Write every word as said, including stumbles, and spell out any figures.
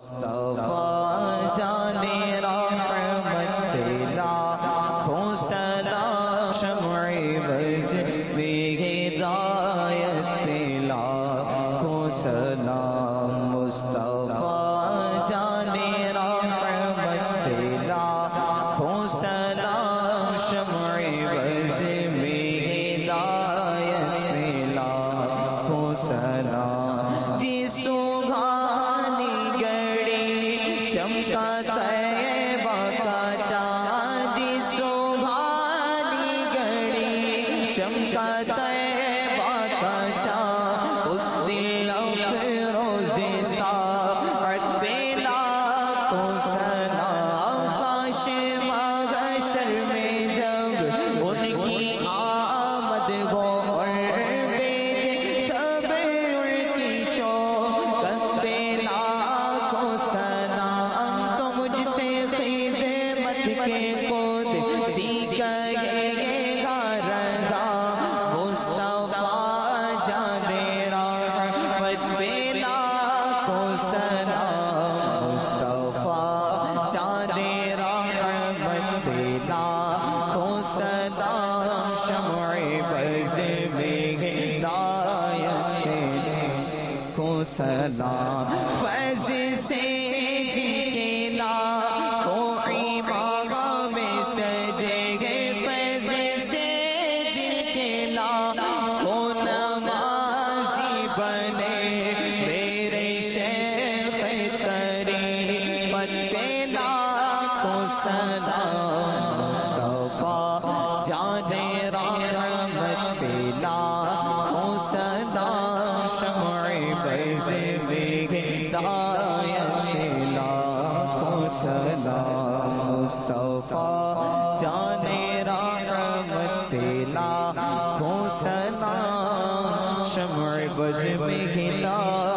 مصطفیٰ جانے رحمت لاکھوں سلام شمع بز میں ہدایت پہ لاکھوں سلام مصطفیٰ جانے رحمت لاکھوں سلام شمع بز میں ہدایت پہ لاکھوں سلام جس چمکا طیبہ کا چاند سبحانی گھڑی چمکا طیبہ کا چاند اس دل افروز ساعت پہ لاکھوں سلام کاش محشر میں جب ان کی آمد ہو اور بیٹے سب ان کی شوقت پہ لاکھوں سلام کے خود سیکھے گا رضا مصطفیٰ جانے رحمت پہ لاکھوں سلام مصطفیٰ جانے رحمت پہ لاکھوں سلام شمع بز میں ہدایت کو سلام فیض سے جن کے لاکھوں بنے میرے شیخ طریقت پہ لاکھوں سلام مصطفیٰ جانے رحمت پہ لاکھوں سلام شمع بز میں ہدایت پہ لاکھوں سلام مصطفیٰ جانے رحمت پہ لاکھوں سلام شمع بز میں ہدایت